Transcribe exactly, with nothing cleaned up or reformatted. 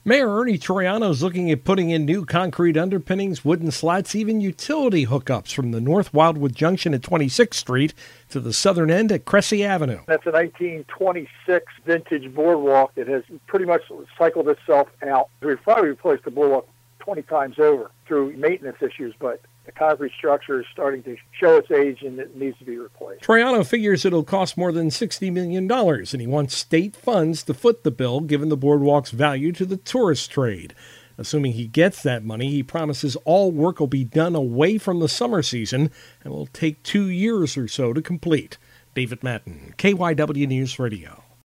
Mayor Ernie Troiano is looking at putting in new concrete underpinnings, wooden slats, even utility hookups from the North Wildwood Junction at twenty-sixth Street to the southern end at Cressy Avenue. That's a nineteen twenty-six vintage boardwalk that has pretty much cycled itself out. We've probably replaced the boardwalk twenty times over through maintenance issues, but the concrete structure is starting to show its age and it needs to be replaced. Troiano figures it'll cost more than sixty million dollars, and he wants state funds to foot the bill given the boardwalk's value to the tourist trade. Assuming he gets that money, he promises all work will be done away from the summer season and will take two years or so to complete. David Madden, K Y W News Radio.